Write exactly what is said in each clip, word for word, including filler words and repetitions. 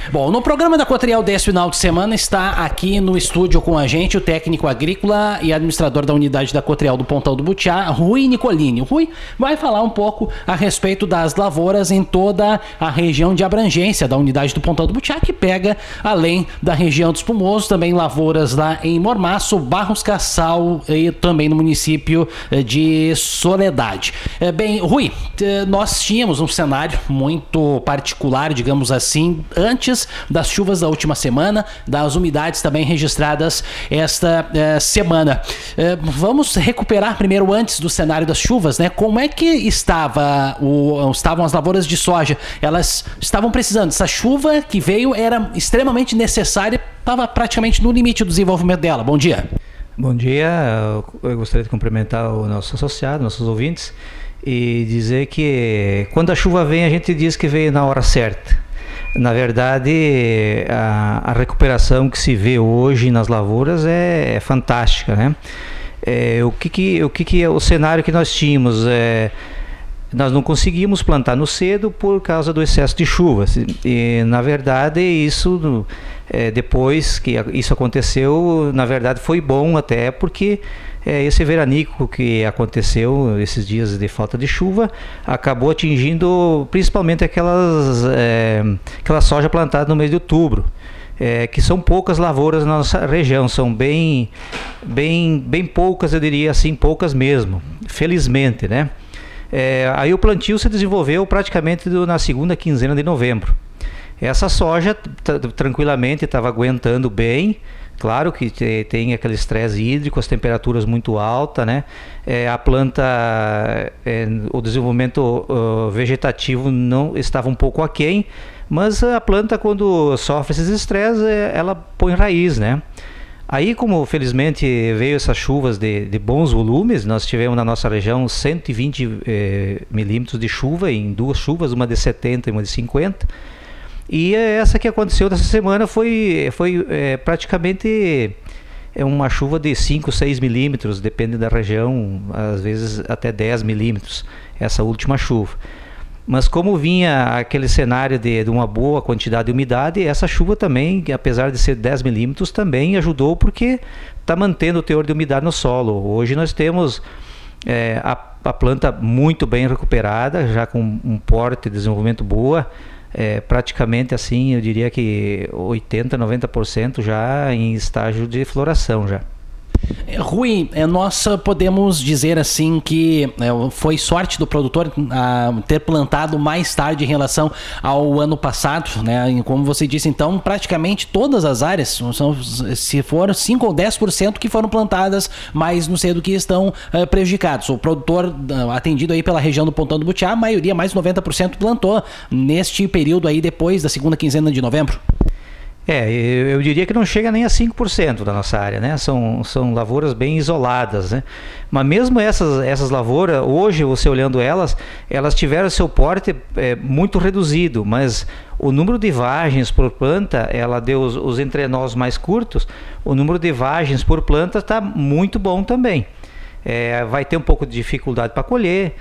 Bom, no programa da Cotriel desse final de semana está aqui no estúdio com a gente o técnico agrícola e administrador da unidade da Cotriel do Pontão do Butiá, Rui Nicolini. O Rui vai falar um pouco a respeito das lavouras em toda a região de abrangência da unidade do Pontão do Butiá, que pega além da região do Espumoso, também lavouras lá em Mormaço, Barros Cassal e também no município de Soledade. Bem, Rui, nós tínhamos um cenário muito particular, digamos assim, antes das chuvas da última semana, das umidades também registradas esta eh, semana. Eh, vamos recuperar primeiro antes do cenário das chuvas, né? Como é que estava o, estavam as lavouras de soja? Elas estavam precisando. Essa chuva que veio era extremamente necessária, estava praticamente no limite do desenvolvimento dela. Bom dia. Bom dia, eu gostaria de cumprimentar o nosso associado, nossos ouvintes, e dizer que quando a chuva vem, a gente diz que veio na hora certa. Na verdade, a, a recuperação que se vê hoje nas lavouras é, é fantástica, né? É, o que que, o que que é o cenário que nós tínhamos? É, nós não conseguimos plantar no cedo por causa do excesso de chuvas. E, na verdade, isso, é, depois que isso aconteceu, na verdade foi bom até porque é, esse veranico que aconteceu, esses dias de falta de chuva, acabou atingindo principalmente aquelas, é, aquela soja plantada no mês de outubro. É, que são poucas lavouras na nossa região, são bem, bem, bem poucas, eu diria assim, poucas mesmo, felizmente, né? É, aí o plantio se desenvolveu praticamente do, na segunda quinzena de novembro. Essa soja tranquilamente estava aguentando bem. Claro que tem aquele estresse hídrico, as temperaturas muito altas, né? É, a planta, é, o desenvolvimento uh, vegetativo não estava um pouco aquém, mas a planta, quando sofre esses estresses, ela põe raiz, né? Aí, como felizmente veio essas chuvas de, de bons volumes, nós tivemos na nossa região cento e vinte eh, milímetros de chuva em duas chuvas, uma de setenta e uma de cinquenta. E essa que aconteceu dessa semana foi, foi é, praticamente é uma chuva de cinco, seis milímetros, depende da região, às vezes até dez milímetros, essa última chuva. Mas como vinha aquele cenário de, de uma boa quantidade de umidade, essa chuva também, apesar de ser dez milímetros, também ajudou porque está mantendo o teor de umidade no solo. Hoje nós temos é, a, a planta muito bem recuperada, já com um porte de desenvolvimento boa, é, praticamente assim, eu diria que oitenta, noventa por cento já em estágio de floração já. Rui, nós podemos dizer assim que foi sorte do produtor a ter plantado mais tarde em relação ao ano passado, né? Como você disse, então, praticamente todas as áreas, são, se for cinco ou dez por cento que foram plantadas mais no cedo, que estão uh, prejudicados. O produtor uh, atendido aí pela região do Pontão do Butiá, a maioria, mais de noventa por cento plantou neste período aí depois da segunda quinzena de novembro. É, eu, eu diria que não chega nem a cinco por cento da nossa área, né? São, são lavouras bem isoladas, né? Mas mesmo essas, essas lavouras, hoje você olhando elas, elas tiveram seu porte é, muito reduzido, mas o número de vagens por planta, ela deu os, os entrenós mais curtos, o número de vagens por planta está muito bom também. É, vai ter um pouco de dificuldade para colher,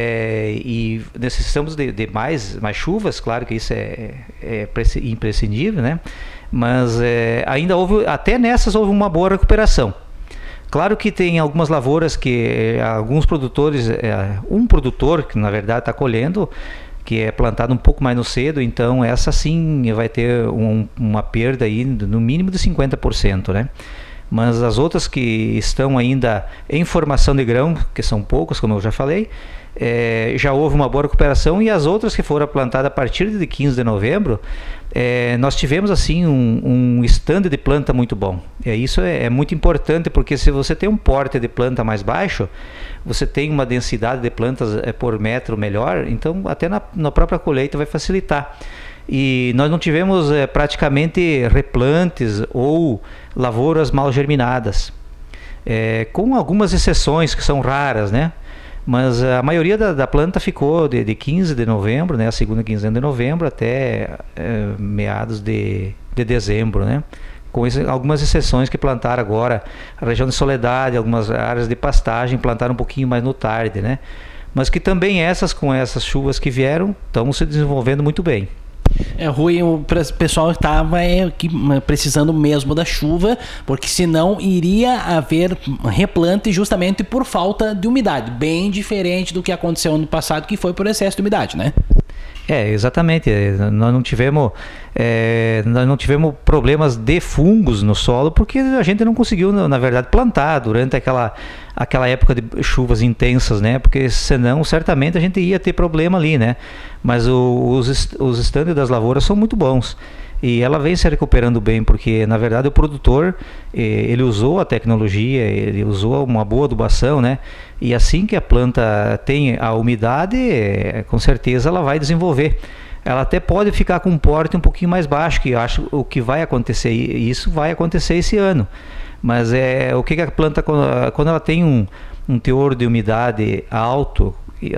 é, e necessitamos de, de mais, mais chuvas, claro que isso é, é imprescindível, né? Mas é, ainda houve, até nessas houve uma boa recuperação. Claro que tem algumas lavouras que é, alguns produtores, é, um produtor que na verdade está colhendo, que é plantado um pouco mais no cedo, então essa sim vai ter um, uma perda aí no mínimo de cinquenta por cento, né? Mas as outras que estão ainda em formação de grão, que são poucas, como eu já falei, é, já houve uma boa recuperação, e as outras que foram plantadas a partir de quinze de novembro, é, nós tivemos assim um, um stand de planta muito bom. É, isso é, é muito importante, porque se você tem um porte de planta mais baixo, você tem uma densidade de plantas é, por metro melhor, então até na, na própria colheita vai facilitar. E nós não tivemos é, praticamente replantes ou lavouras mal germinadas, é, com algumas exceções que são raras, né? Mas a maioria da, da planta ficou de, de quinze de novembro, né? A segunda quinzena de novembro até é, meados de, de dezembro, né? Com esse, algumas exceções que plantaram agora, a região de Soledade, algumas áreas de pastagem plantaram um pouquinho mais no tarde, né? Mas que também essas, com essas chuvas que vieram, estão se desenvolvendo muito bem. É, Rui, o pessoal estava é, precisando mesmo da chuva, porque senão iria haver replante justamente por falta de umidade, bem diferente do que aconteceu ano passado, que foi por excesso de umidade, né? É, exatamente. Nós não tivemos, é, nós não tivemos problemas de fungos no solo, porque a gente não conseguiu, na verdade, plantar durante aquela, aquela época de chuvas intensas, né? Porque senão, certamente, a gente ia ter problema ali, né? Mas o, os, os estandes das lavouras são muito bons. E ela vem se recuperando bem, porque na verdade o produtor, ele usou a tecnologia, ele usou uma boa adubação, né? E assim que a planta tem a umidade, com certeza ela vai desenvolver. Ela até pode ficar com um porte um pouquinho mais baixo, que eu acho o que vai acontecer, e isso vai acontecer esse ano. Mas é o que, que a planta, quando ela tem um, um teor de umidade alto,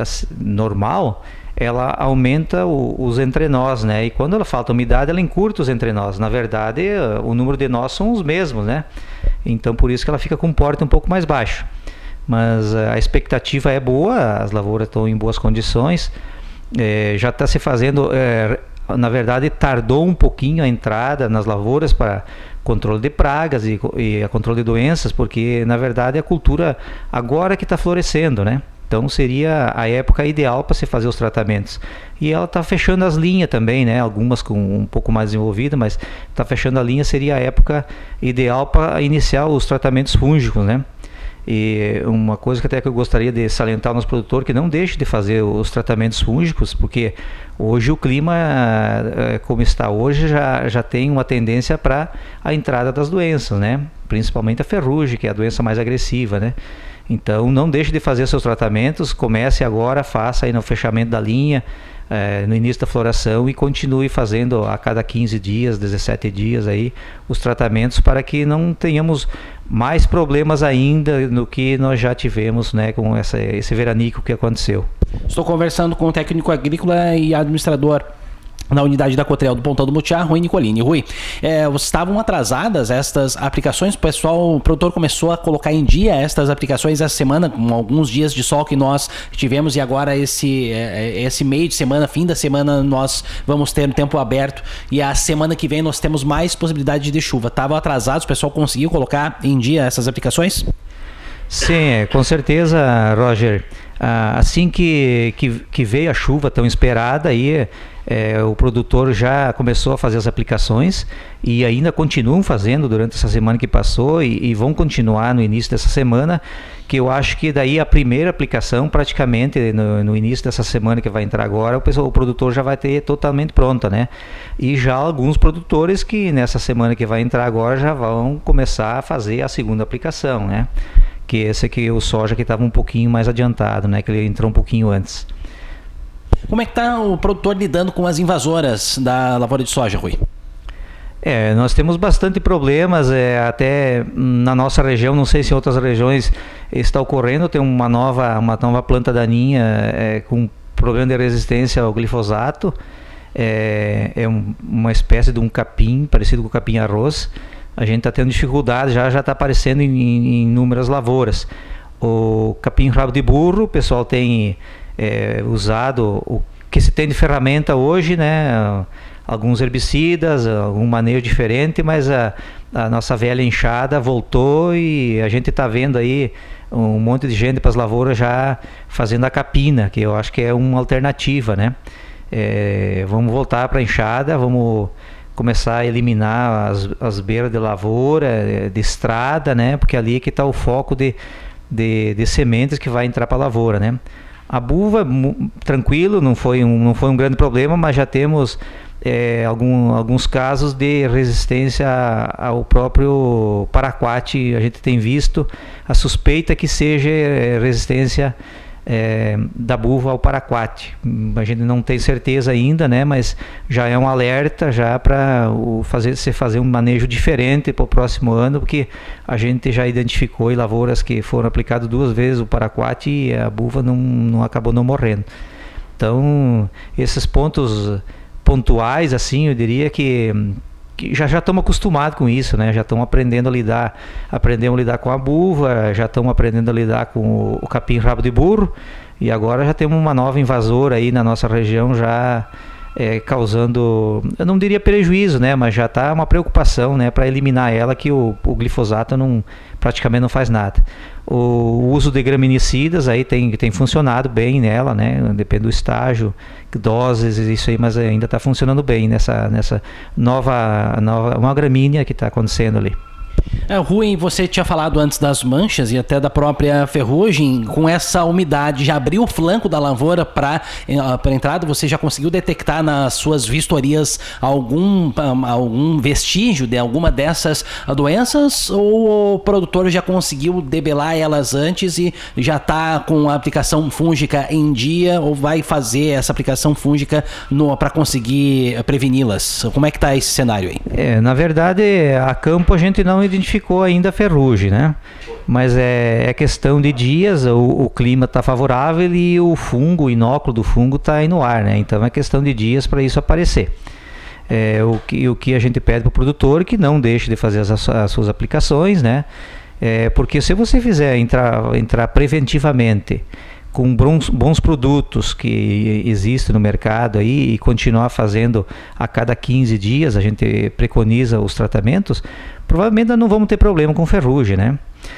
normal, ela aumenta o, os entrenós, né? E quando ela falta umidade, ela encurta os entrenós. Na verdade, o número de nós são os mesmos, né? Então, por isso que ela fica com um porte um pouco mais baixo. Mas a expectativa é boa, as lavouras estão em boas condições. É, já está se fazendo, é, na verdade, tardou um pouquinho a entrada nas lavouras para controle de pragas e, e a controle de doenças, porque, na verdade, a cultura agora que está florescendo, né? Então seria a época ideal para se fazer os tratamentos. E ela está fechando as linhas também, né? Algumas com um pouco mais desenvolvida, mas está fechando a linha, seria a época ideal para iniciar os tratamentos fúngicos, né? E uma coisa que até que eu gostaria de salientar ao nosso produtor, que não deixe de fazer os tratamentos fúngicos, porque hoje o clima, como está hoje, já, já tem uma tendência para a entrada das doenças, né? Principalmente a ferrugem, que é a doença mais agressiva, né? Então não deixe de fazer seus tratamentos, comece agora, faça aí no fechamento da linha, é, no início da floração, e continue fazendo a cada quinze dias, dezessete dias aí os tratamentos, para que não tenhamos mais problemas ainda do que nós já tivemos, né, com essa, esse veranico que aconteceu. Estou conversando com o técnico agrícola e administrador na unidade da Cotreal do Pontão do Butiá, Rui Nicolini. Rui, é, estavam atrasadas estas aplicações, o pessoal, o produtor começou a colocar em dia estas aplicações essa semana, com alguns dias de sol que nós tivemos, e agora esse, esse meio de semana, fim da semana, nós vamos ter um tempo aberto, e a semana que vem nós temos mais possibilidade de chuva. Estavam atrasados, o pessoal conseguiu colocar em dia essas aplicações? Sim, com certeza, Roger. Assim que, que, que veio a chuva tão esperada, aí é, o produtor já começou a fazer as aplicações, e ainda continuam fazendo durante essa semana que passou, e, e vão continuar no início dessa semana, que eu acho que daí a primeira aplicação, praticamente no, no início dessa semana que vai entrar agora, o, pessoal, o produtor já vai ter totalmente pronta, né? E já alguns produtores que nessa semana que vai entrar agora já vão começar a fazer a segunda aplicação, né? Que esse aqui, o soja, que estava um pouquinho mais adiantado, né? Que ele entrou um pouquinho antes. Como é que está o produtor lidando com as invasoras da lavoura de soja, Rui? É, nós temos bastante problemas, é, até na nossa região, não sei se em outras regiões está ocorrendo, tem uma nova, uma nova planta daninha é, com problema de resistência ao glifosato, é, é um, uma espécie de um capim, parecido com o capim-arroz. A gente está tendo dificuldade, já já está aparecendo em, em inúmeras lavouras. O capim-rabo de burro, o pessoal tem é, usado o que se tem de ferramenta hoje, né? Alguns herbicidas, algum manejo diferente, mas a, a nossa velha enxada voltou, e a gente está vendo aí um monte de gente para as lavouras já fazendo a capina, que eu acho que é uma alternativa, né? É, vamos voltar para a enxada, vamos começar a eliminar as, as beiras de lavoura, de estrada, né? Porque ali é que está o foco de, de, de sementes que vai entrar para a lavoura, né? A buva, tranquilo, não foi um, não foi um grande problema, mas já temos é, algum, alguns casos de resistência ao próprio paraquat. A gente tem visto a suspeita que seja resistência É, da buva ao paraquat. A gente não tem certeza ainda, né? Mas já é um alerta já para fazer, se fazer um manejo diferente para o próximo ano, porque a gente já identificou em lavouras que foram aplicadas duas vezes o paraquat e a buva não, não acabou não morrendo. Então, esses pontos pontuais, assim, eu diria que que já já estamos acostumados com isso, né? Já estamos aprendendo a lidar, aprendemos a lidar com a buva, já estamos aprendendo a lidar com o, o capim-rabo de burro, e agora já temos uma nova invasora aí na nossa região, já é, causando, eu não diria prejuízo, né, mas já está uma preocupação, né, para eliminar ela, que o, o glifosato não, praticamente não faz nada. O, o uso de graminicidas aí tem, tem funcionado bem nela, né, depende do estágio, doses, isso aí, mas ainda está funcionando bem nessa, nessa nova, nova uma gramínea que está acontecendo ali. É, Rui, você tinha falado antes das manchas e até da própria ferrugem. Com essa umidade, já abriu o flanco da lavoura para a entrada? Você já conseguiu detectar nas suas vistorias algum, algum vestígio de alguma dessas doenças? Ou o produtor já conseguiu debelar elas antes e já está com a aplicação fúngica em dia? Ou vai fazer essa aplicação fúngica para conseguir preveni-las? Como é que está esse cenário aí? É, na verdade, a campo a gente não identificou ainda a ferrugem, né? Mas é, é questão de dias, o, o clima está favorável e o fungo, o inóculo do fungo está aí no ar, né? Então é questão de dias para isso aparecer. É, o, que, o que a gente pede para o produtor, que não deixe de fazer as, as suas aplicações, né? É, porque se você fizer entrar, entrar preventivamente com bons, bons produtos que existem no mercado aí e continuar fazendo a cada quinze dias, a gente preconiza os tratamentos, provavelmente não vamos ter problema com ferrugem, né?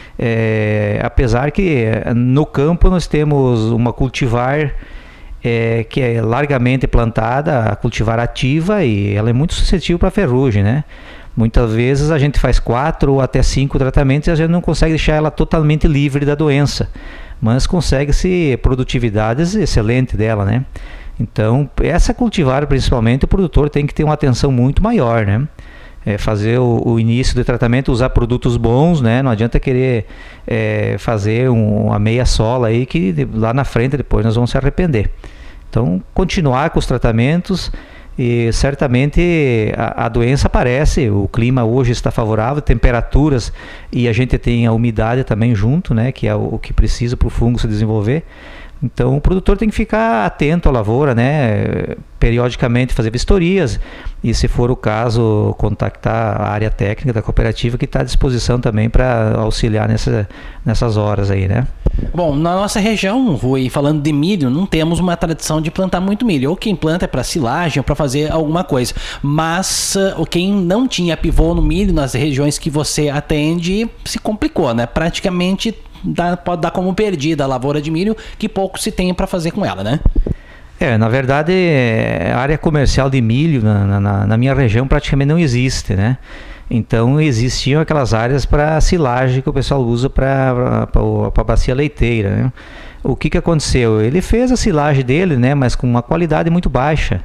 É, apesar que no campo nós temos uma cultivar é, que é largamente plantada, a cultivar ativa, e ela é muito suscetível para ferrugem, né? Muitas vezes a gente faz quatro ou até cinco tratamentos e a gente não consegue deixar ela totalmente livre da doença, mas consegue-se produtividades excelentes dela, né? Então, essa cultivar principalmente, o produtor tem que ter uma atenção muito maior, né? É fazer o, o início do tratamento, usar produtos bons, né? Não adianta querer é, fazer um, uma meia sola aí que de, lá na frente depois nós vamos se arrepender. Então, continuar com os tratamentos e certamente a, a doença aparece. O clima hoje está favorável, temperaturas, e a gente tem a umidade também junto, né? Que é o, o que precisa para o fungo se desenvolver. Então o produtor tem que ficar atento à lavoura, né? Periodicamente fazer vistorias e, se for o caso, contactar a área técnica da cooperativa, que está à disposição também para auxiliar nessa, nessas horas aí, né? Bom, na nossa região, Rui, falando de milho, não temos uma tradição de plantar muito milho. Ou quem planta é para silagem ou para fazer alguma coisa. Mas uh, quem não tinha pivô no milho nas regiões que você atende se complicou, né? Praticamente dá, pode dar como perdida a lavoura de milho, que pouco se tem para fazer com ela, né? É, na verdade, a área comercial de milho na, na, na minha região praticamente não existe, né? Então existiam aquelas áreas para silagem que o pessoal usa para a bacia leiteira, né? O que que aconteceu? Ele fez a silagem dele, né? Mas com uma qualidade muito baixa.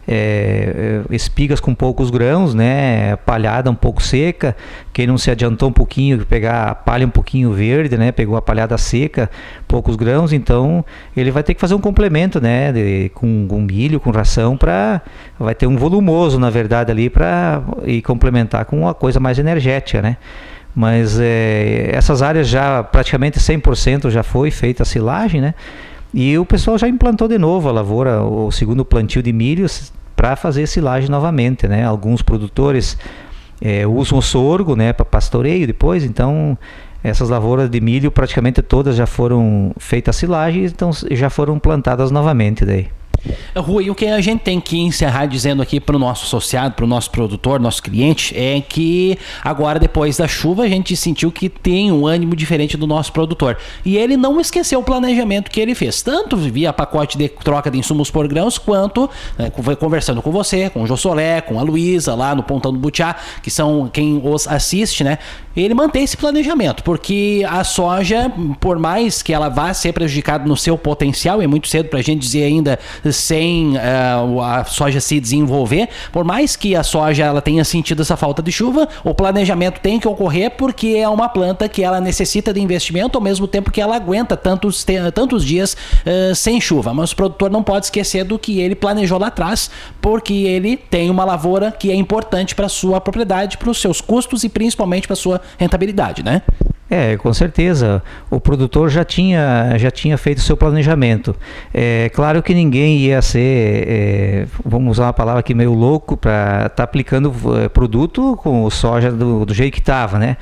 É, espigas com poucos grãos, né? Palhada um pouco seca. Quem não se adiantou um pouquinho, pegar a palha um pouquinho verde, né? Pegou a palhada seca, poucos grãos, então ele vai ter que fazer um complemento, né? De, com, com milho, com ração, para vai ter um volumoso, na verdade, ali, para e complementar com uma coisa mais energética, né? Mas é, essas áreas já praticamente cem por cento já foi feita a silagem, né? E o pessoal já implantou de novo a lavoura, o segundo plantio de milho, para fazer silagem novamente, né? Alguns produtores é, usam o sorgo, né, para pastoreio depois, então essas lavouras de milho praticamente todas já foram feitas a silagem, então já foram plantadas novamente daí. Rui, o que a gente tem que encerrar dizendo aqui para o nosso associado, para o nosso produtor, nosso cliente, é que agora, depois da chuva, a gente sentiu que tem um ânimo diferente do nosso produtor. E ele não esqueceu o planejamento que ele fez, tanto via pacote de troca de insumos por grãos, quanto né, conversando com você, com o Jossolé, com a Luísa, lá no Pontão do Butiá, que são quem os assiste, né? Ele mantém esse planejamento, porque a soja, por mais que ela vá ser prejudicada no seu potencial, é muito cedo para a gente dizer ainda sem uh, a soja se desenvolver, por mais que a soja ela tenha sentido essa falta de chuva, o planejamento tem que ocorrer, porque é uma planta que ela necessita de investimento, ao mesmo tempo que ela aguenta tantos, tantos dias uh, sem chuva. Mas o produtor não pode esquecer do que ele planejou lá atrás, porque ele tem uma lavoura que é importante para a sua propriedade, para os seus custos e principalmente para a sua rentabilidade, né? É, com certeza. O produtor já tinha, já tinha feito o seu planejamento. É claro que ninguém ia ser, é, vamos usar uma palavra aqui meio louco, para estar tá aplicando produto com soja do, do jeito que estava, né?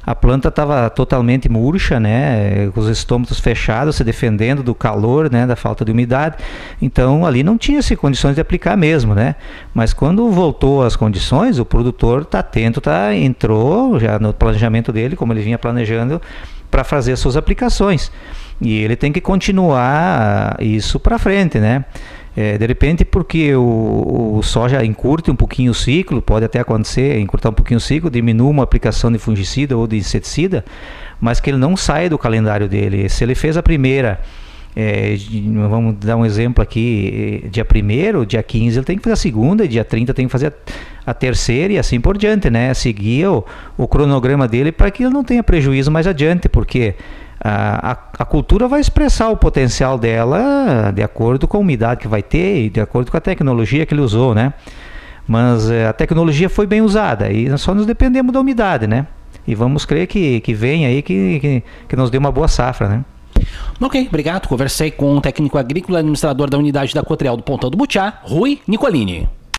a planta estava totalmente murcha, né, com os estômatos fechados, se defendendo do calor, né, da falta de umidade. Então ali não tinha-se condições de aplicar mesmo, né? Mas quando voltou às condições, o produtor está atento, tá, entrou já no planejamento dele, como ele vinha planejando, para fazer as suas aplicações. E ele tem que continuar isso para frente, né? É, de repente, porque o, o soja encurte um pouquinho o ciclo, pode até acontecer, encurtar um pouquinho o ciclo, diminua uma aplicação de fungicida ou de inseticida, mas que ele não saia do calendário dele. Se ele fez a primeira, é, vamos dar um exemplo aqui, dia primeiro, dia quinze ele tem que fazer a segunda, e dia trinta tem que fazer a, a terceira e assim por diante, né? Seguir o, o cronograma dele para que ele não tenha prejuízo mais adiante, porque A, a, a cultura vai expressar o potencial dela de acordo com a umidade que vai ter e de acordo com a tecnologia que ele usou, né? Mas é, a tecnologia foi bem usada e nós só nos dependemos da umidade, né? E vamos crer que, que vem aí que, que, que nos dê uma boa safra, né? Ok, obrigado. Conversei com o técnico agrícola, administrador da unidade da Cotreal do Pontão do Butiá, Rui Nicolini.